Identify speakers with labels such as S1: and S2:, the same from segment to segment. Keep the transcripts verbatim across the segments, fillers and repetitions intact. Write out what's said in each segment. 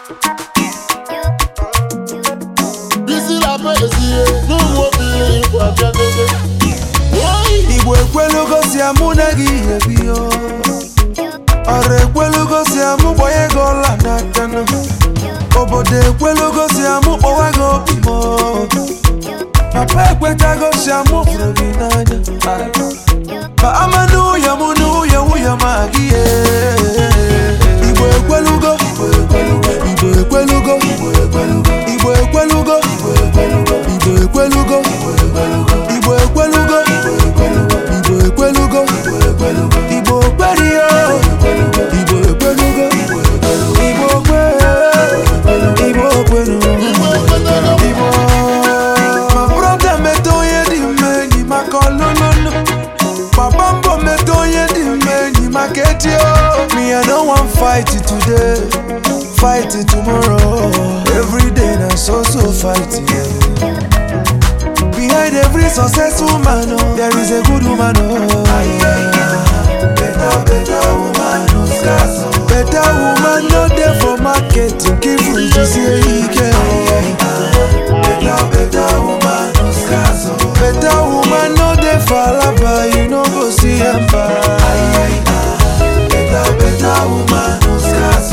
S1: Busy la poesie, no more be for Jago.
S2: Igbo ekwelugo si amụ na gị ebi yo. Ọrụ ekwelugo si amụ gbanye gị ọla n'aka nụ. Obodo ekwelugo si amụ kpọwa gị obi mo. Papa ekwetago si amụ fụrụ gị n'anya. Ma ama n'ụyọ mụ n'ụyọ nwụyọ ma gị ye. Igbo ekwelugo, Igbo ekwelugo, Igbo ekwelugo, Igbo ekwelugo, Igbo ekwelugo, Igbo ekwelugo, Igbo ekwelugo, Igbo ekwelugo, Igbo kwerio, Igbo ekwelugo, Igbo kwe, Igbo ekwelugo, Igbo. My brother meto ye di meni makololo, my bambo meto ye di meni maketio. Me I don't want fight it today, fight it tomorrow. Every day na so so fight yeah. Behind every successful man, oh, there is a good woman. Oh, aye, aye. Better, better woman, no scarce. Oh. Better woman, no there for marketing. Keep free to say he can. Better, better woman, no scarce. Oh. Better woman, no there for lava. You know go see him by. Better, better woman, no scarce.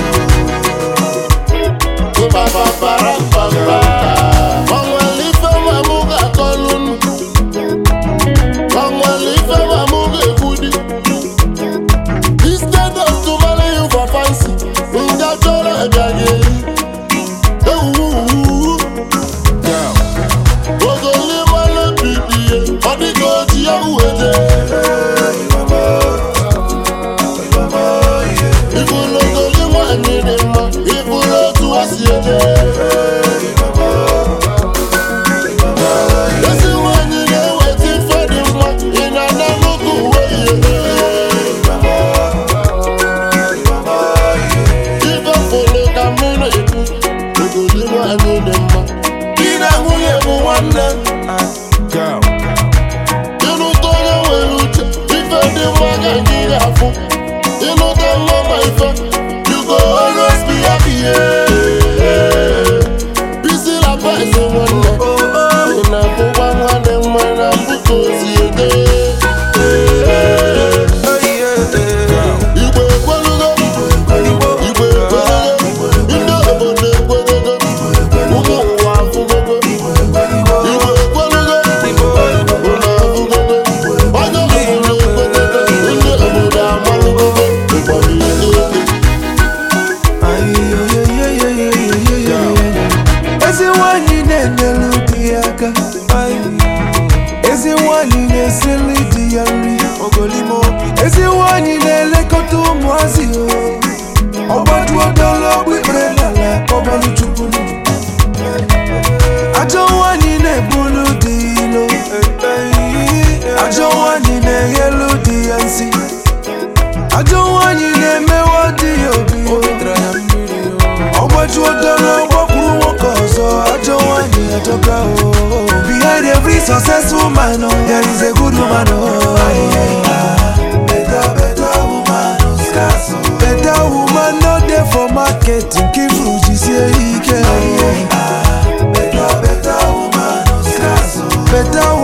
S1: Oh, ba ba ba ba ba.
S2: Behind every successful man, oh, there is a good woman. Oh, better, better woman, no scarce. Better woman, not there for marketing. Keep Fuji say he can. Better, better woman, no scarce. Better